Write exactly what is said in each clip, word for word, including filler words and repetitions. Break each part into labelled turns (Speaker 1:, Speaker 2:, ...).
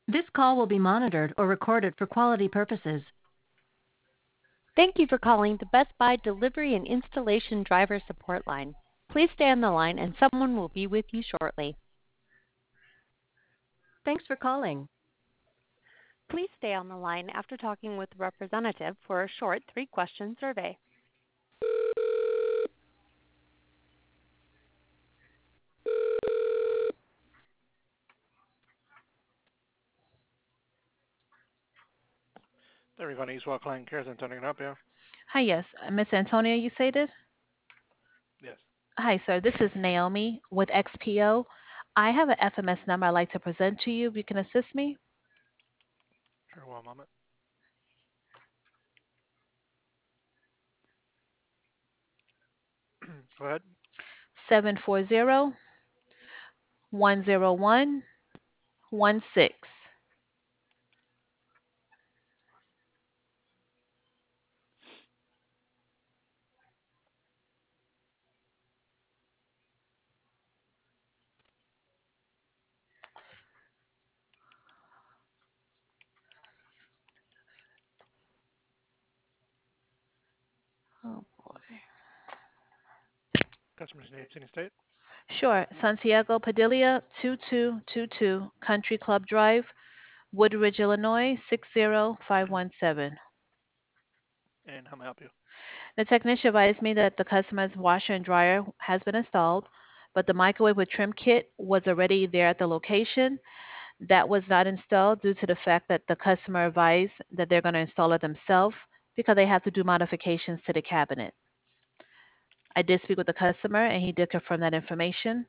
Speaker 1: This call will be monitored or recorded for quality purposes.
Speaker 2: Thank you for calling the Best Buy Delivery and Installation Driver Support Line. Please stay on the line and someone will be with you shortly.
Speaker 1: Thanks for calling.
Speaker 2: Please stay on the line after talking with a representative for a short three-question survey.
Speaker 3: Everybody, East Walk Line Cares Antonio, can I help you?
Speaker 4: Hi, yes. Uh, Miss Antonia, you stated?
Speaker 3: Yes.
Speaker 4: Hi, sir. This is Naomi with X P O. I have an F M S number I'd like to present to you. If you can assist me?
Speaker 3: Sure, one moment. Go ahead.
Speaker 4: seven four zero, one zero one, one six. Oh, boy.
Speaker 3: Customer's name, city, state.
Speaker 4: Sure. Santiago Padilla, two two two two Country Club Drive, Woodridge, Illinois, six zero five one seven.
Speaker 3: And how may I help you?
Speaker 4: The technician advised me that the customer's washer and dryer has been installed, but the microwave with trim kit was already there at the location. That was not installed due to the fact that the customer advised that they're going to install it themselves because they have to do modifications to the cabinet. I did speak with the customer and he did confirm that information.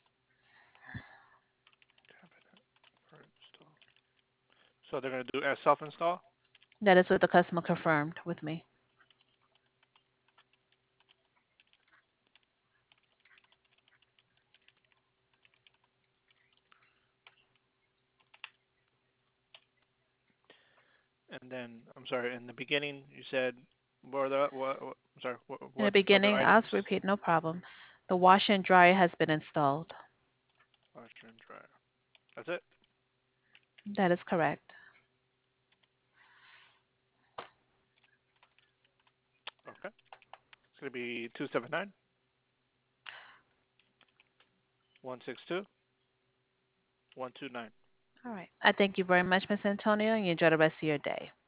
Speaker 3: Cabinet for install. So they're going to do a self-install?
Speaker 4: That is what the customer confirmed with me.
Speaker 3: And then, I'm sorry, in the beginning, you said, what are the, what, what I'm sorry, what,
Speaker 4: In the
Speaker 3: what other
Speaker 4: beginning, I'll
Speaker 3: items?
Speaker 4: repeat, no problem. The washer and dryer has been installed.
Speaker 3: Washer and dryer. That's it?
Speaker 4: That is correct.
Speaker 3: Okay. It's going to be two seven nine, one six two, one two nine.
Speaker 4: All right. I thank you very much, Miss Antonio, and you enjoy the rest of your day.